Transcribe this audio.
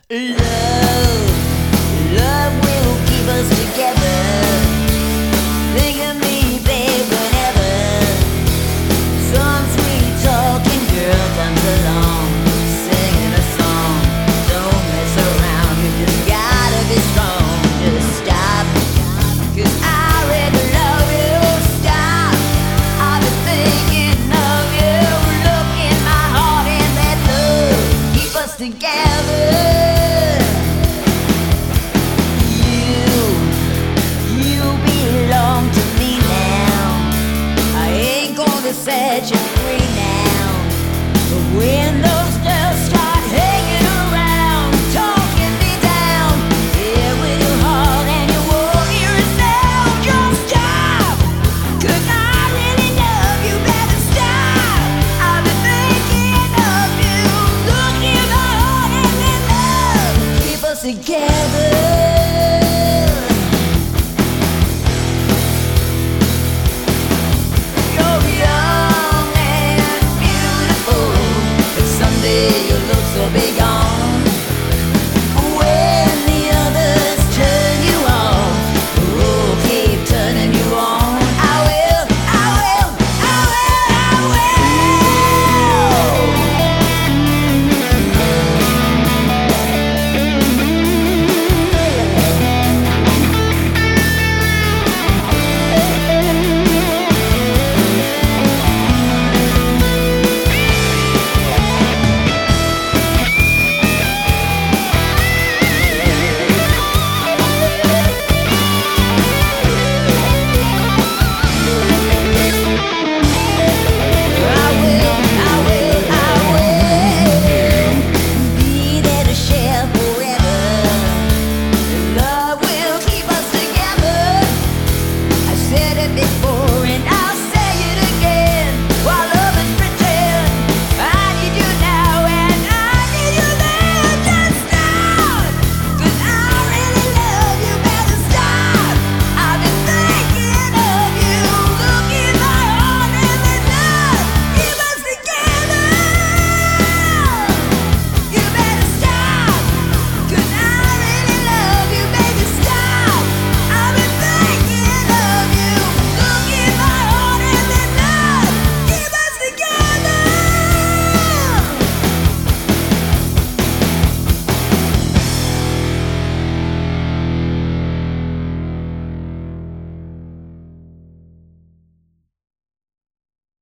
Love will keep us together. Think of me, babe, whenever some sweet talking girl comes along, singing a song. Don't mess around, you just gotta be strong. Just stop, 'cause I really love you. Stop, I've been thinking of you. Look in my heart and let love keep us together. Set you free now. But when those girls start hanging around, talking me down, yeah, with your heart and you won't hear a sound, just stop, 'cause I really love you. Better stop, I've been thinking of you. Look in my heart and let love keep us together.